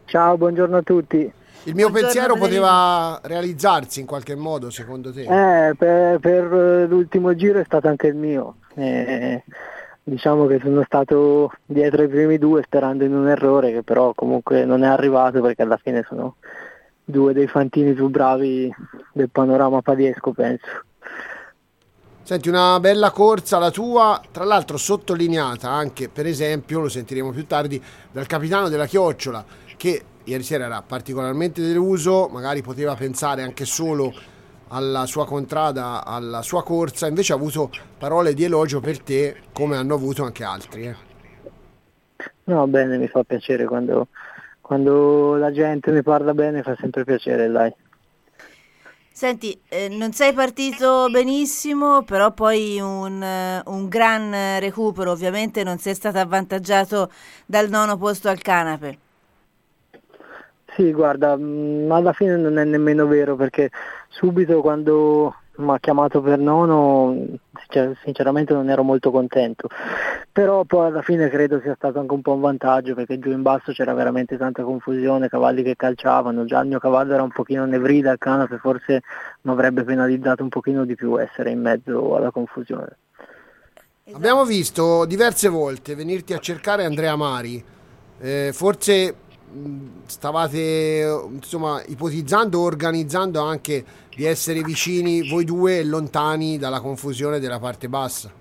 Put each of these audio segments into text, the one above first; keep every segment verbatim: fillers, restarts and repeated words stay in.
Ciao, buongiorno a tutti. Il mio Buongiorno, pensiero Federico. poteva realizzarsi in qualche modo, secondo te? Eh, per, per l'ultimo giro è stato anche il mio. Eh, diciamo che sono stato dietro ai primi due sperando in un errore che però comunque non è arrivato perché alla fine sono due dei fantini più bravi del panorama padiesco, penso. Senti, una bella corsa la tua, tra l'altro sottolineata anche, per esempio, lo sentiremo più tardi, dal capitano della Chiocciola, che ieri sera era particolarmente deluso, magari poteva pensare anche solo alla sua contrada, alla sua corsa, invece ha avuto parole di elogio per te, come hanno avuto anche altri. eh. No, bene, mi fa piacere quando, quando la gente ne parla bene, fa sempre piacere, dai. Senti, eh, non sei partito benissimo, però poi un, eh, un gran eh, recupero, ovviamente non sei stato avvantaggiato dal nono posto al Canape. Sì, guarda, mh, alla fine non è nemmeno vero perché subito quando mi ha chiamato per nono, mh, sincer- sinceramente non ero molto contento, però poi alla fine credo sia stato anche un po' un vantaggio perché giù in basso c'era veramente tanta confusione, cavalli che calciavano, già il mio cavallo era un pochino nevrida, il canape forse mi avrebbe penalizzato un pochino di più essere in mezzo alla confusione. Abbiamo visto diverse volte venirti a cercare Andrea Mari. Eh, forse mh, stavate eh, insomma ipotizzando o organizzando anche di essere vicini voi due e lontani dalla confusione della parte bassa.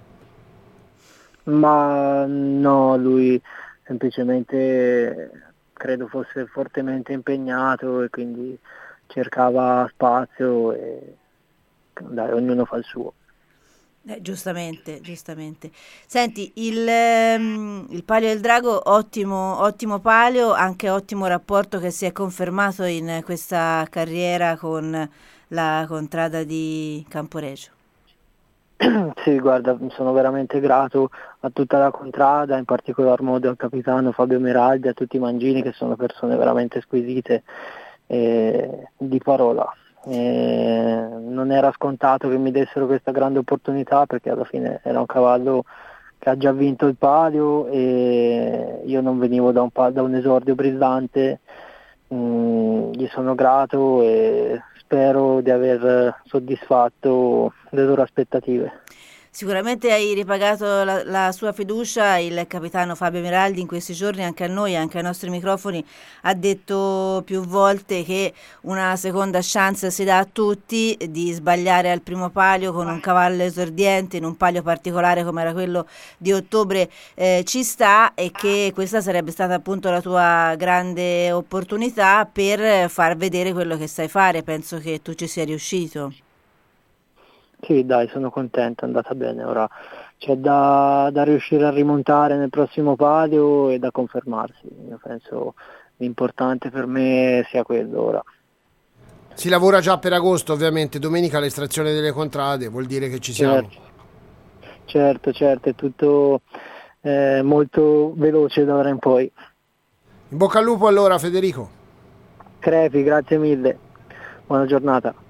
Ma no, lui semplicemente credo fosse fortemente impegnato e quindi cercava spazio e dai, ognuno fa il suo. Eh, giustamente, giustamente. Senti, il, ehm, il Palio del Drago, ottimo, ottimo palio, anche ottimo rapporto che si è confermato in questa carriera con la contrada di Camporegio. Sì, guarda, sono veramente grato a tutta la contrada, in particolar modo al capitano Fabio Meraldi, a tutti i mangini che sono persone veramente squisite e di parola. E non era scontato che mi dessero questa grande opportunità perché alla fine era un cavallo che ha già vinto il palio e io non venivo da un, pa- da un esordio brillante. Mm, gli sono grato e spero di aver soddisfatto le loro aspettative. Sicuramente hai ripagato la, la sua fiducia, il capitano Fabio Meraldi in questi giorni anche a noi, anche ai nostri microfoni, ha detto più volte che una seconda chance si dà a tutti di sbagliare al primo palio con un cavallo esordiente in un palio particolare come era quello di ottobre, eh, ci sta, e che questa sarebbe stata appunto la tua grande opportunità per far vedere quello che sai fare. Penso che tu ci sia riuscito. Sì, dai, sono contento, è andata bene. Ora c'è da, da riuscire a rimontare nel prossimo palio e da confermarsi. Io penso l'importante per me sia quello ora. Si lavora già per agosto, ovviamente. Domenica l'estrazione delle contrade, vuol dire che ci siamo. Certo, certo, certo, è tutto eh, molto veloce da ora in poi. In bocca al lupo allora, Federico. Crepi, grazie mille. Buona giornata.